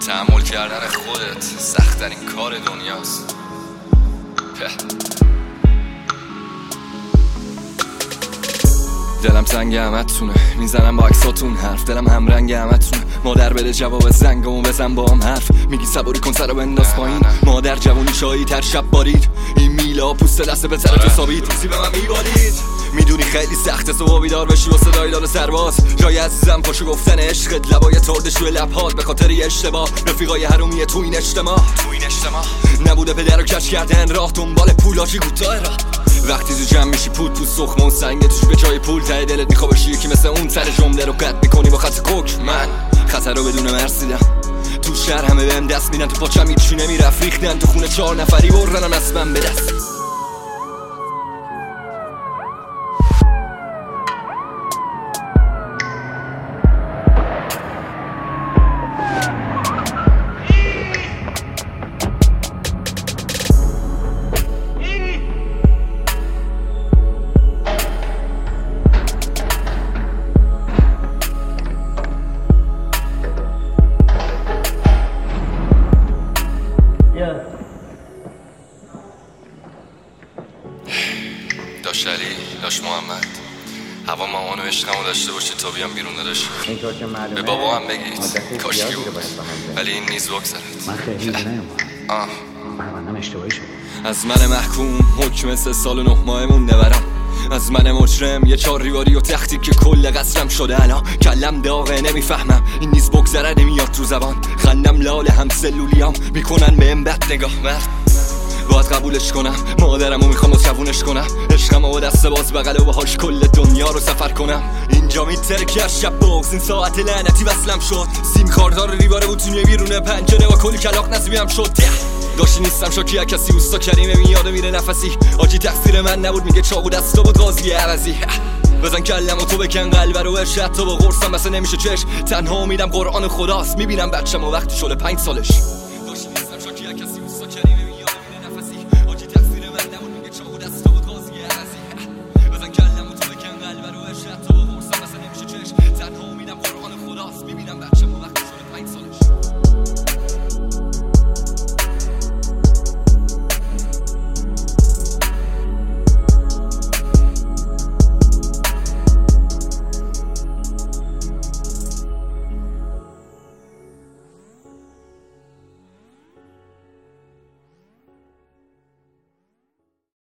تحمل کردن خودت سخت‌ترین کار دنیاست. دلم تنگ همتونه، میزنم با عکساتون حرف. دلم همرنگ همتونه، مادر بده جواب زنگامو بزن با هم حرف. میگی صبوری کن سرو بنداز پایین، مادر جوونی شایی تر شب بارید. این میلا پوست دست به سر تو سابید، سی به من میبارید. میدونی خیلی سخته صبح بیدار بشی و صدای داد سرباز. جای عزیزم پاشو گفتن عشقت، لبای تردش روی لبهات به خاطر اشتباه. رفیقای حرومی تو این اجتماع نبوده پدر و کش کردن راه، دنبال پولاشی کوتاه راه. وقتی تو جمع میشی پول تو سخمه و سنگ توش به جای پول، ته دلت میخواد باشی یکی مثل اون. سر جمله رو قطع میکنی با خط کوک. من خطر رو بدون مرسیدم، تو شهر همه بهم دست میدن، تو پاچم هیچی نمیرفت. ریختن تو خونه 4 نفری برنم اسبم به دست. داش علی، داش محمد، هوا مامان و عشقمو داشته باشید تا بیام بیرون داشت. به بابا هم بگید کاشکی بود، ولی این نیز بگذارد. من خیلی نمیدونم پروندم اشتباهی شد. از من محکوم حکم 3 سال و 9 ماه مونده برام. از من مجرم یه 4 دیواری و تختی که کل قصرم شده الان. کلم داغه نمیفهمم این نیز بگذره نمیاد تو زبان. خندم لاله هم سلولیام میکنن بهم بد نگاه. مرد باید قبولش کنم، مادرمو میخوام جوونش کنم. عشقم و دست باز بغل و باهاش کل دنیا رو سفر کنم. اینجا میترکه از شب بغز، این ساعت لعنتی وصلم شد. سیم کاردار ریواره بوتونیه بیرونه پنجره و کلی کلاق نصیبیم شد. داشتی نیستم شاکی کسی اوستا کریمه میاده میره نفسی. آجی تقصیر من نبود میگه چاقو دستا بود قاضی عوضی. بزن کلم و تو بکن قلب رو ارشد تو با قرصم بسه نمیشه چشم. تنها امیدم قرآن خداست، میبینم بچم و وقتی شده 5 سالش.